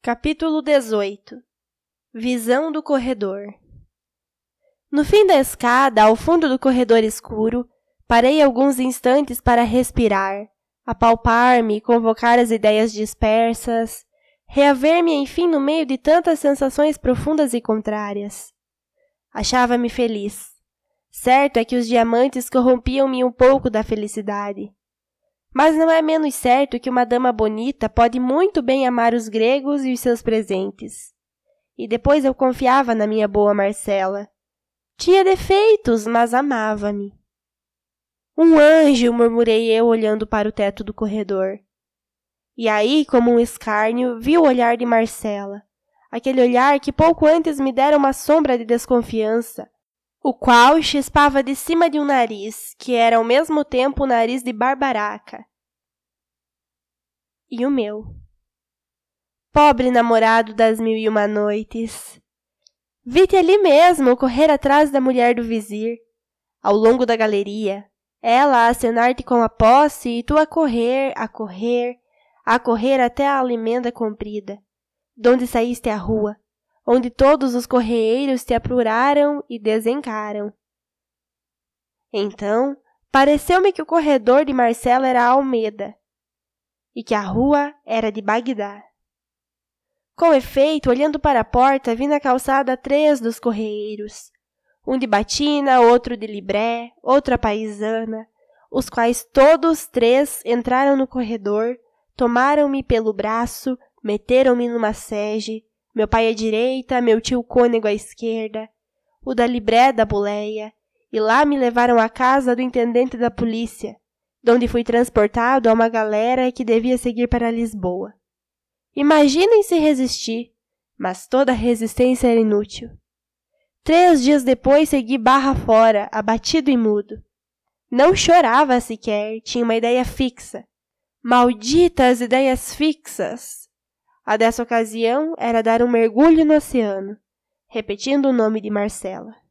Capítulo 18. Visão do corredor. No fim da escada, ao fundo do corredor escuro, parei alguns instantes para respirar, apalpar-me, convocar as ideias dispersas, reaver-me enfim no meio de tantas sensações profundas e contrárias. Achava-me feliz. Certo é que os diamantes corrompiam-me um pouco da felicidade. Mas não é menos certo que uma dama bonita pode muito bem amar os gregos e os seus presentes. E depois eu confiava na minha boa Marcela. Tinha defeitos, mas amava-me. Um anjo, murmurei eu olhando para o teto do corredor. E aí, como um escárnio, vi o olhar de Marcela. Aquele olhar que pouco antes me dera uma sombra de desconfiança, o qual chispava de cima de um nariz, que era ao mesmo tempo o nariz de Barbaraca. E o meu. Pobre namorado das 1001 noites. Vi-te ali mesmo correr atrás da mulher do vizir, ao longo da galeria, ela a acenar-te com a posse e tu a correr até a alimenda comprida, donde saíste à rua, onde todos os correeiros te apuraram e desencaram. Então, pareceu-me que o corredor de Marcela era Almeda, e que a rua era de Bagdá. Com efeito, olhando para a porta, vi na calçada 3 dos correeiros, um de batina, outro de libré, outro a paisana, os quais todos 3 entraram no corredor, tomaram-me pelo braço, meteram-me numa sege, meu pai à direita, meu tio cônego à esquerda, o da libré da boleia, e lá me levaram à casa do intendente da polícia, donde fui transportado a uma galera que devia seguir para Lisboa. Imaginem se resisti, mas toda resistência era inútil. 3 dias depois segui barra fora, abatido e mudo. Não chorava sequer, tinha uma ideia fixa. Malditas ideias fixas! A dessa ocasião era dar um mergulho no oceano, repetindo o nome de Marcela.